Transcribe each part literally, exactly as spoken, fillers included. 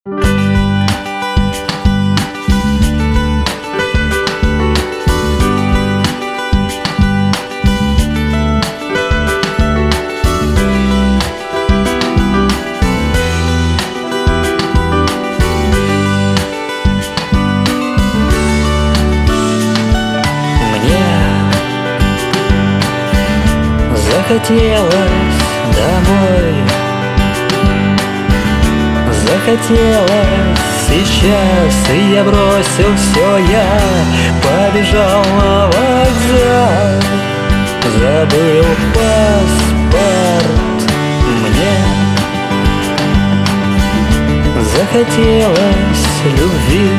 Захотелось домой, захотелось сейчас, и я бросил все, я побежал на вокзал. Забыл паспорт мне, захотелось любви,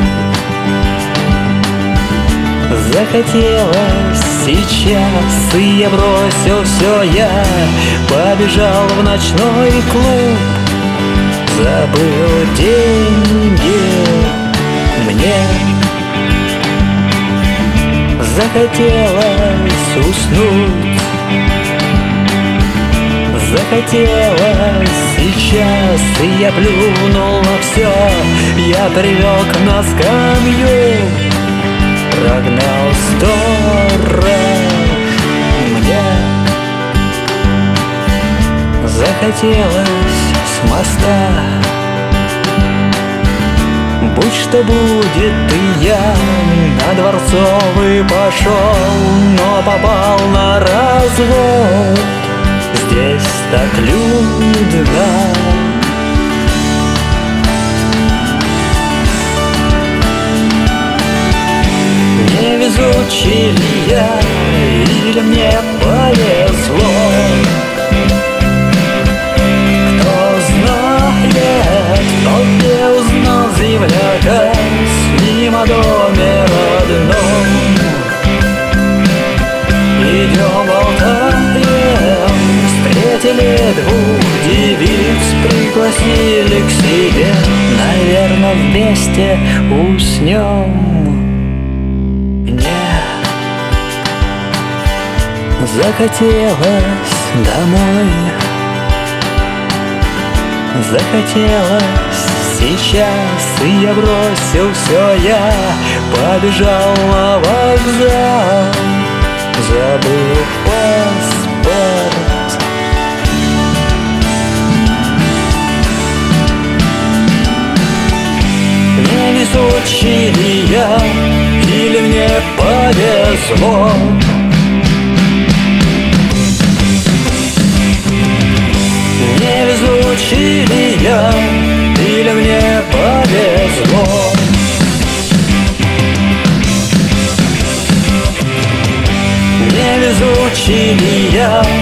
захотелось сейчас, и я бросил все, я побежал в ночной клуб. Забыл деньги мне, захотелось уснуть, захотелось сейчас, и я плюнул на все, я прилег на скамью. Прогнал сторож мне, захотелось с моста. Будь что будет, и я на Дворцовый пошел, но попал на развод. Здесь так людно, невезучий ли я, или мне повезло? Кто знает, тот не узнал земляка с ним о доме родном. Идем болтаем, встретили двух девиц, пригласили к себе, наверное, вместе уснем. Захотелось домой, захотелось сейчас, и я бросил все, я побежал на вокзал. Забыл паспорт, невезучий ли я, или мне повезло? Невезучий ли я, или мне повезло? Невезучий ли я,